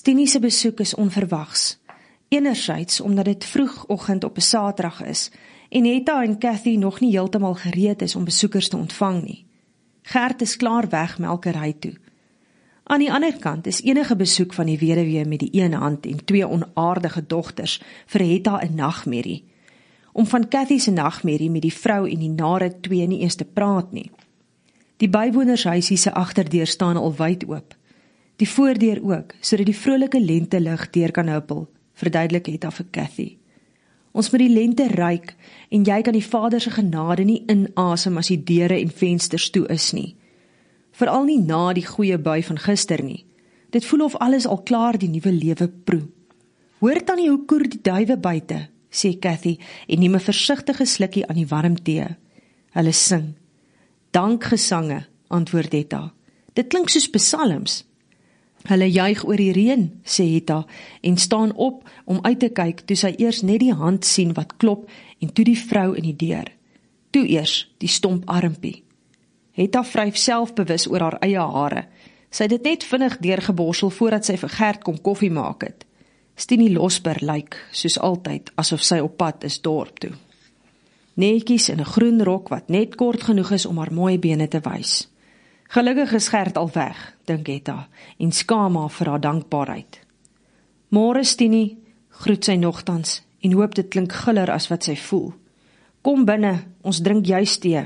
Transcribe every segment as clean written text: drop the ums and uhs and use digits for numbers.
Stini se besoek is onverwags. Enerzijds omdat dit vroegoggend op 'n Saterdag is en Hetta en Cathy nog nie heeltemal gereed is om besoekers te ontvang nie. Gert is klaar weg melkery toe. Aan die ander kant is enige besoek van die weduwee met die een hand en 2 onaardige dogters vir Hetta 'n nagmerrie. Om van Cathy se nagmerrie met die vrou en die nare 2 nie eens te praat nie. Die bywonershuisie se agterdeur staan al wyd oop. Die voordeur ook, sodat die vrolike lentelig deur kan huppel, verduidelik Hetta vir Cathy. Ons moet die lente ruik en jy kan die Vader se genade nie inasem as die deure en vensters toe is nie. Veral nie na die goeie bui van gister nie. Dit voel of alles al klaar die nuwe lewe proe. Hoor tannie hoe koer die duwe buite, sê Cathy en neem 'n versigtige slukkie aan die warm tee. Hulle sing. Dankgesange, antwoord Hetta. Dit klink soos psalms. Hulle juig oor die reën, sê Hetta, en staan op om uit te kyk toe sy eers net die hand sien wat klop en toe die vrou in die deur. Toe eers die stomp armpie. Hetta vryf selfbewus oor haar eie hare. Sy het dit net vinnig deurgeborsel voordat sy vir Gert kom koffie maak het. Stini Losber lyk, soos altyd, asof sy op pad is dorp toe. Netjies in 'n groen rok wat net kort genoeg is om haar mooi bene te wys. Gelukkig is Gert al weg, dink Hetta, en skaam haar vir haar dankbaarheid. Môre Stini, groet sy nogtans, en hoop dit klink guller as wat sy voel. Kom binne, ons drink juis tee.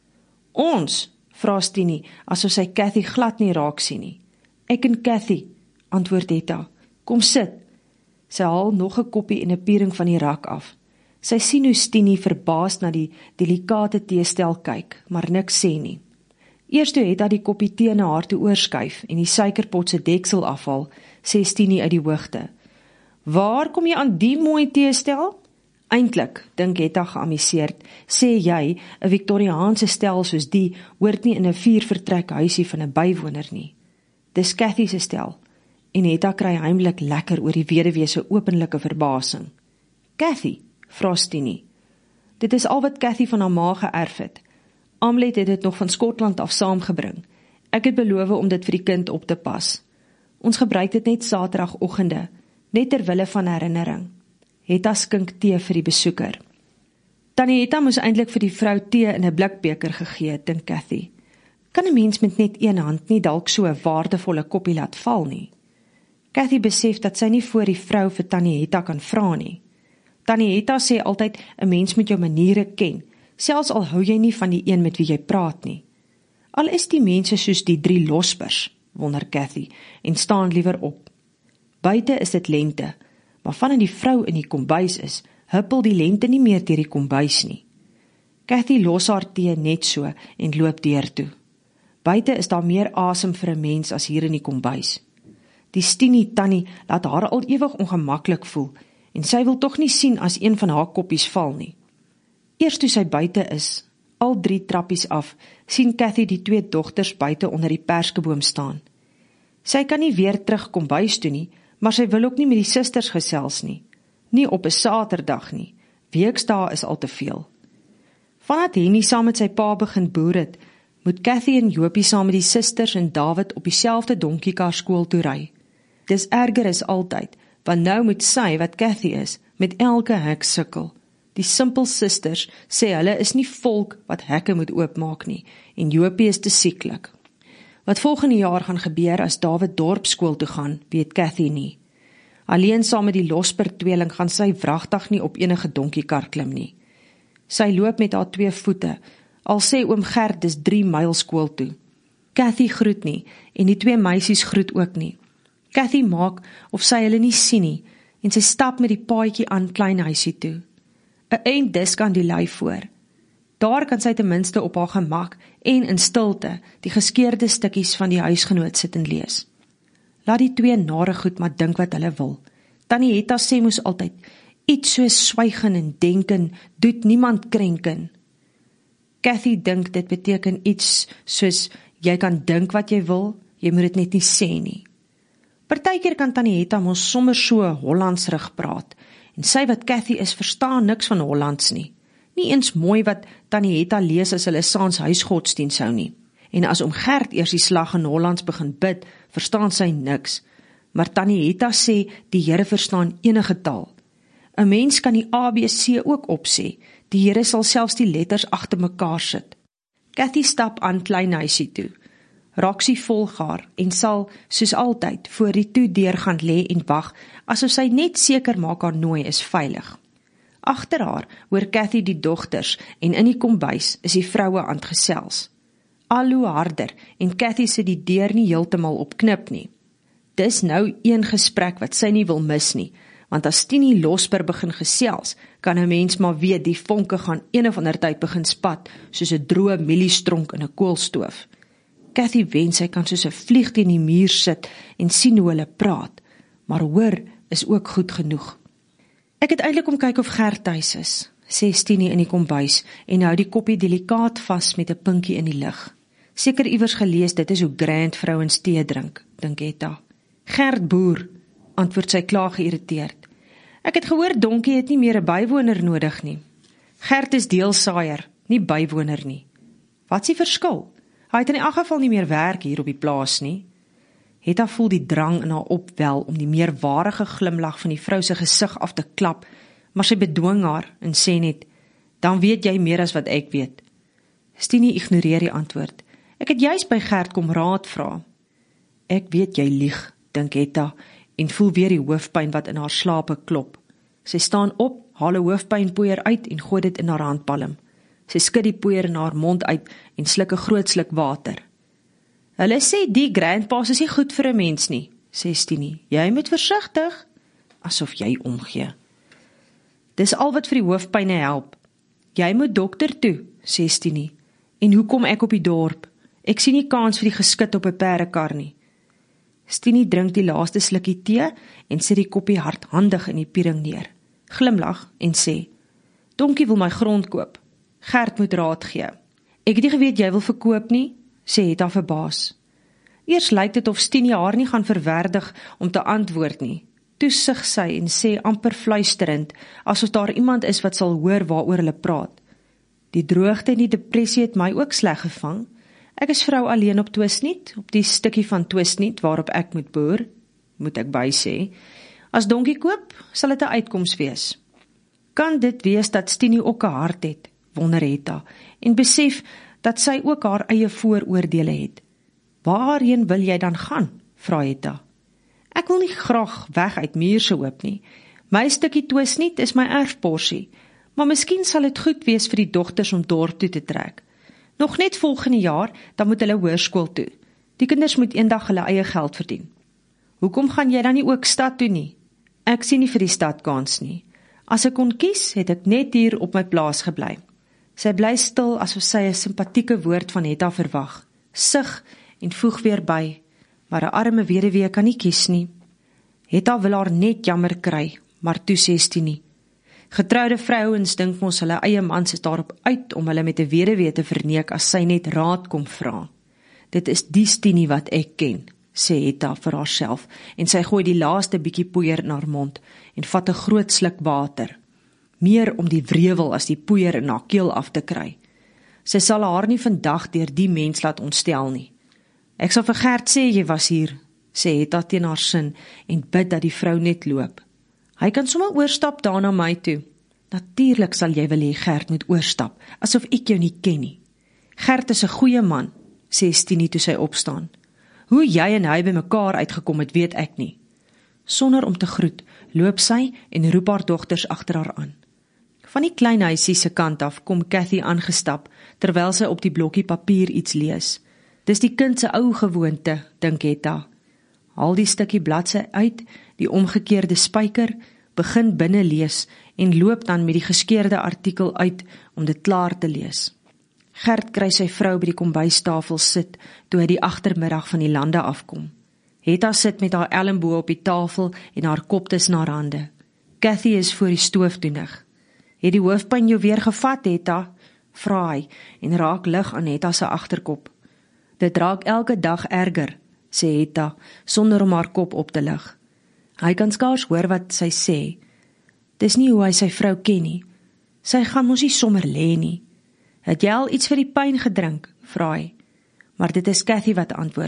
Ons, vra Stini, asof sy Cathy glad nie raak sien nie. Ek en Cathy, antwoord Hetta. Kom sit. Sy haal nog 'n koppie en 'n piering van die rak af. Sy sien hoe Stini verbaas na die delikate teestel kyk, maar niks sê nie. Eers toe Hetta die koppie tee na haar toe oorskuif en die suikerpot se deksel afhaal, sê Stini uit die hoogte. Waar kom jy aan die mooi teestel? Eintlik, dink Hetta geamuseerd, sê jy, 'n Victoriaanse stel soos die hoort nie in 'n 4-vertrek huisie van 'n bywoner nie. Dis Cathy se stel, en Hetta kry heimlik lekker oor die weduwee se openlike verbasing. Cathy, vra Stini. Dit is al wat Cathy van haar ma geërf het. Amlet het dit nog van Skotland af saamgebring. Ek het beloof om dit vir die kind op te pas. Ons gebruik dit net Saterdagoggende, net ter wille van herinnering. Hetta skink tee vir die besoeker. Tannie Hetta moes eintlik vir die vrou tee in 'n blikbeker gegee het, dink Cathy. Kan 'n mens met net een hand nie dalk so 'n waardevolle koppie laat val nie? Cathy besef dat sy nie voor die vrou vir Tannie Hetta kan vra nie. Tannie Hetta sê altyd 'n mens moet jou maniere ken, selfs al hou jy nie van die een met wie jy praat nie. Al is die mense soos die 3 Lospers, wonder Cathy, en staan liewer op. Buite is dit lente, maar vanaf die vrou in die kombuis is, huppel die lente nie meer deur die kombuis nie. Cathy los haar tee net so en loop deur toe. Buite is daar meer asem vir 'n mens as hier in die kombuis. Die Stini tannie laat haar al ewig ongemaklik voel, en sy wil tog nie sien as een van haar koppies val nie. Eers toe sy buite is, al 3 trappies af, sien Cathy die 2 dogters buite onder die perskeboom staan. Sy kan nie weer terug kombuis toe nie, maar sy wil ook nie met die susters gesels nie. Nie op 'n Saterdag nie. Weksdae is al te veel. Vandat Henny saam met sy pa begin boer het, moet Cathy en Jopie saam met die susters en David op dieselfde donkiekar skool toe ry. Dis erger as altyd, want nou moet sy, wat Cathy is, met elke hek sukkel. Die simpel susters sê hulle is nie volk wat hekke moet oopmaak nie, en Jopie is te sieklik. Wat volgende jaar gaan gebeur as David dorpskool toe gaan, weet Cathy nie. Alleen saam met die Losper tweeling gaan sy wragtig nie op enige donkiekar klim nie. Sy loop met haar 2 voete, al sê oom Gert dis 3 myl skool toe. Cathy groet nie, en die 2 meisies groet ook nie. Cathy maak of sy hulle nie sien nie, en sy stap met die paadjie aan klein huisie toe. 'n eind disk aan die lei voor. Daar kan sy ten minste op haar gemak en in stilte die geskeurde stukkies van die huisgenoot sit en lees. Laat die 2 nare goed maar dink wat hulle wil. Tannie Hetta sê moes altyd, iets soos swygen en denken, doet niemand krenken. Cathy dink dit beteken iets soos, jy kan dink wat jy wil, jy moet dit net nie sê nie. Partykeer kan Tannie Hetta mos sommer so Hollandsrig praat, en sy wat Cathy is, verstaan niks van Hollands nie. Nie eens mooi wat Tannie Hetta lees as hulle saans huisgodsdiens hou nie. En as oom Gert eers die slag in Hollands begin bid, verstaan sy niks. maar Tannie Hetta sê, die Here verstaan enige taal. 'n Mens kan die ABC ook opsê, die Here sal selfs die letters agter mekaar sit. Cathy stap aan kleinhuisie toe. Roxy volg haar en sal, soos altyd, voor die toedeur gaan lê en wag, asof sy net seker maak haar nooi is veilig. Agter haar hoor Cathy die dogters en in die kombuis is die vroue aan het gesels. Al hoe harder en Cathy sit die deur nie heeltemal op knip nie. Dis nou een gesprek wat sy nie wil mis nie, want as Tini Losper begin gesels, kan 'n mens maar weet die vonke gaan een of ander tyd begin spat, soos 'n droë mieliestronk in 'n koolstoof. Cathy wens sy kan soos 'n vlieg teen die muur sit en sien hoe hulle praat, maar hoor is ook goed genoeg. Ek het eintlik om kyk of Gert tuis is, sê Tini in die kombuis en hou die koppie delikaat vas met 'n pinkie in die lug. Seker iewers gelees dit is hoe grand vrouens tee drink, dink Hetta. Gert boer, antwoord sy klaar geïrriteerd. Ek het gehoor Donkie het nie meer 'n bywoner nodig nie. Gert is deelsaaier, nie bywoner nie. Wat is die verskil? Hy het in elk geval nie meer werk hier op die plaas nie. Hetta voel die drang in haar opwel om die meerwarige glimlag van die vrou se gesig af te klap, maar sy bedwing haar en sê net, dan weet jy meer as wat ek weet. Tini ignoreer die antwoord. Ek het juis by Gert kom raad vra. Ek weet jy lieg, dink Hetta, en voel weer die hoofpyn wat in haar slape klop. Sy staan op, haal 'n hoofpynpoeier uit en gooi dit in haar handpalm. Sy skud die poeier in haar mond uit en sluk 'n groot sluk water. Hulle sê die grandpas is nie goed vir 'n mens nie, sê Tini. Jy moet versigtig, asof jy omgee. Dis al wat vir die hoofpyne help. Jy moet dokter toe, sê Tini. En hoe kom ek op die dorp? Ek sien nie kans vir die geskit op 'n perdekar nie. Tini drink die laaste slukkie tee en sit die koppie hardhandig in die piering neer. Glimlag en sê, Donkie wil my grond koop. Gert moet raad gee. Ek het nie geweet jy wil verkoop nie, sê Hetta verbaas. Eers lyk dit of Tini haar nie gaan verwerdig om te antwoord nie. Toe sug sy en sê amper fluisterend, asof daar iemand is wat sal hoor waaroor hulle praat. Die droogte en die depressie het my ook sleg gevang. Ek is vrou alleen op Twisnet, op die stukkie van Twisnet waarop ek moet boer, moet ek bysê. As Donkie koop, sal dit 'n uitkoms wees. Kan dit wees dat Tini ook 'n hart het, wonder Hetta, en besef dat sy ook haar eie vooroordele het. Waarheen wil jy dan gaan, vra Hetta. Ek wil nie graag weg uit Muurse Hoop nie. My stukkie Twisnet is my erfporsie, maar miskien sal dit goed wees vir die dogters om dorp toe te trek. Nog net volgende jaar, dan moet hulle hoërskool toe. Die kinders moet eendag hulle eie geld verdien. Hoekom gaan jy dan nie ook stad toe nie? Ek sien nie vir die stad kans nie. As ek kon kies, het ek net hier op my plaas gebly. Sy bly stil asof sy 'n simpatieke woord van Hetta verwag. Sug en voeg weer by, maar 'n arme weduwee kan nie kies nie. Hetta wil haar net jammer kry, maar toe sê Tini. Getroude vrouens dink mos hulle eie mans is daarop uit om hulle met 'n weduwee te verneek as sy net raad kom vra. Dit is die Tini wat ek ken, sê Hetta vir haarself, en sy gooi die laaste bietjie poeier in haar mond en vat 'n groot sluk water. Meer om die wrevel as die poeier in haar keel af te kry. Sy sal haar nie vandag deur die mens laat ontstel nie. Ek sal vir Gert sê jy was hier, sê Hetta teen haar sin en bid dat die vrou net loop. Hy kan sommer oorstap daar na my toe. Natuurlik sal jy wil hê Gert moet oorstap, asof ek jou nie ken nie. Gert is 'n goeie man, sê Tini toe sy opstaan. Hoe jy en hy by mekaar uitgekom het, weet ek nie. Sonder om te groet, loop sy en roep haar dogters agter haar aan. Van die klein huisie se kant af kom Cathy aangestap, terwyl sy op die blokkie papier iets lees. Dis die kind se ou gewoonte, dink Hetta. Haal die stukkie bladsy uit, die omgekeerde spyker, begin binne lees en loop dan met die geskeurde artikel uit om dit klaar te lees. Gert kry sy vrou by die kombuistafel sit, toe hy die agtermiddag van die lande afkom. Hetta sit met haar elmboë op die tafel en haar kop tussen haar hande. Cathy is voor die stoof doenig. Het die hoofpyn jou weer gevat, Hetta? Vra hy en raak lig aan Hetta se agterkop. Dit raak elke dag erger, sê Hetta, sonder om haar kop op te lig. Hy kan skaars hoor wat sy sê. Dis nie hoe hy sy vrou ken nie. Sy gaan mos nie sommer lê nie. Het jy al iets vir die pyn gedrink? Vra hy. Maar dit is Cathy wat antwoord.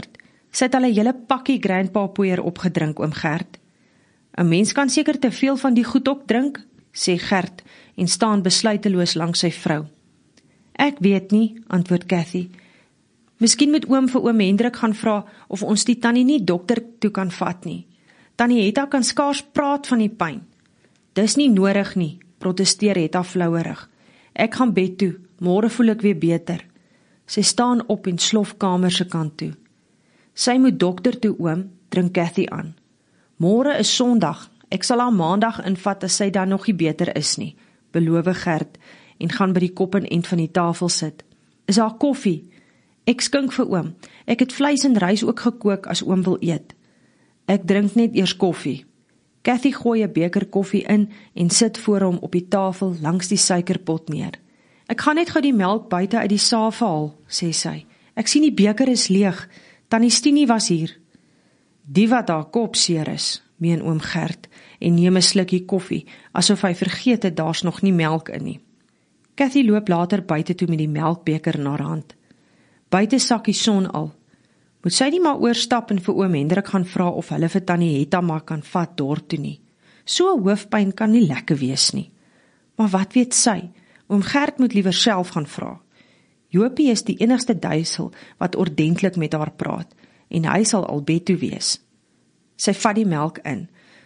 Sy het al 'n hele pakkie grandpa poeier opgedrink, oom Gert. 'n Mens kan seker te veel van die goed ook drink, sê Gert en staan besluiteloos langs sy vrou. Ek weet nie, antwoord Cathy. Miskien moet oom vir oom Hendrik gaan vra of ons die tannie nie dokter toe kan vat nie. Tannie Hetta kan skaars praat van die pyn. Dis nie nodig nie, protesteer Hetta flouerig. Ek gaan bed toe, môre voel ek weer beter. Sy staan op en slof kamer se kant toe. Sy moet dokter toe oom, dring Cathy aan. Môre is Sondag, ek sal haar Maandag invat as sy dan nog nie beter is nie, beloof Gert en gaan by die kop en end van die tafel sit. Is haar koffie? Ek skink vir oom, ek het vleis en rys ook gekook as oom wil eet. Ek drink net eers koffie. Cathy gooi 'n beker koffie in en sit voor hom op die tafel langs die suikerpot neer. Ek gaan net gou die melk buite uit die saaf haal, sê sy. Ek sien die beker is leeg, tannie Stinie was hier. Die wat haar kop seer is, meen oom Gert, en neem 'n slukkie koffie, asof hy vergeet het daar's nog nie melk in nie. Cathy loop later buite toe met die melkbeker in haar hand. Buite sak die son al. Moet sy nie maar oorstap en vir oom Hendrik gaan vra of hulle vir tannie Hetta maar kan vat dorp toe nie. So 'n hoofpyn kan nie lekker wees nie. Maar wat weet sy? Oom Gert moet liewer self gaan vra. Jopie is die enigste duisel wat ordentlik met haar praat, en hy sal al bed toe wees. Sy vat die melk in.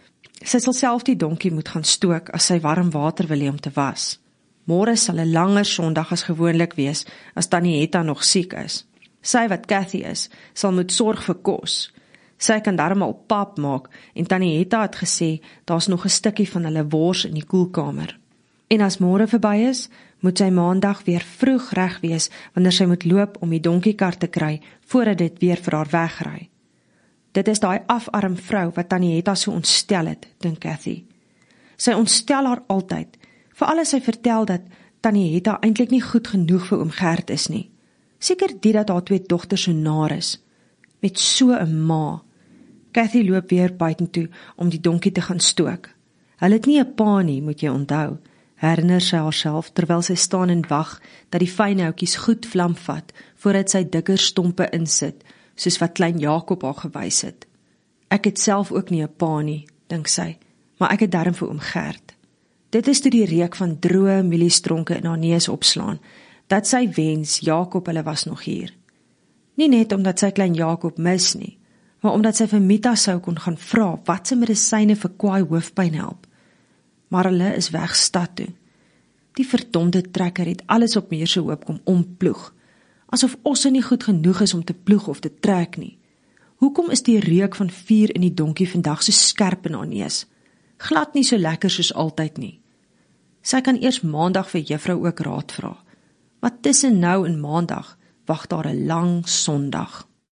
Sy sal self die donkie moet gaan stook as sy warm water wil hê om te was. Môre sal 'n langer Sondag as gewoonlik wees, as tannie Hetta nog siek is. Sy wat Cathy is, sal moet sorg vir kos. Sy kan darm al pap maak, en tannie Hetta het gesê, daar's nog 'n stukkie van hulle wors in die koelkamer. En as môre verby is, moet sy Maandag weer vroeg reg wees, wanneer sy moet loop om die donkiekar te kry, voordat dit weer vir haar wegry. Dit is daai afarm vrou wat tannie Hetta so ontstel het, dink Cathy. Sy ontstel haar altyd, veral as sy vertel dat tannie Hetta eintlik nie goed genoeg vir oom Gert is nie. Seker die dat haar 2 dogters so naar is, met so 'n ma. Cathy loop weer buitentoe om die donkie te gaan stook. Hulle het nie 'n pa nie, moet jy onthou, herinner sy haarself terwyl sy staan en wag dat die fynhoutjies goed vlam vat voordat sy dikker stompe insit, soos wat klein Jakob haar gewys het. Ek het self ook nie 'n pa nie, dink sy, maar ek het darm vir oom Gert. Dit is toe die reuk van droë mieliestronke in haar neus opslaan, dat sy wens Jakob hulle was nog hier. Nie net omdat sy klein Jakob mis nie, maar omdat sy vir Mita sou kon gaan vra wat se medisyne vir kwaai hoofpyn help. Maar hulle is weg stad toe. Die verdomde trekker het alles op meer se hoop kom omploeg, asof osse nie goed genoeg is om te ploeg of te trek nie. Hoekom is die reuk van vuur in die donkie vandag so skerp in haar neus? Glad nie so lekker soos altyd nie. Sy kan eers Maandag vir juffrou ook raad vra. Maar tussen nou en Maandag wag daar 'n lang Sondag.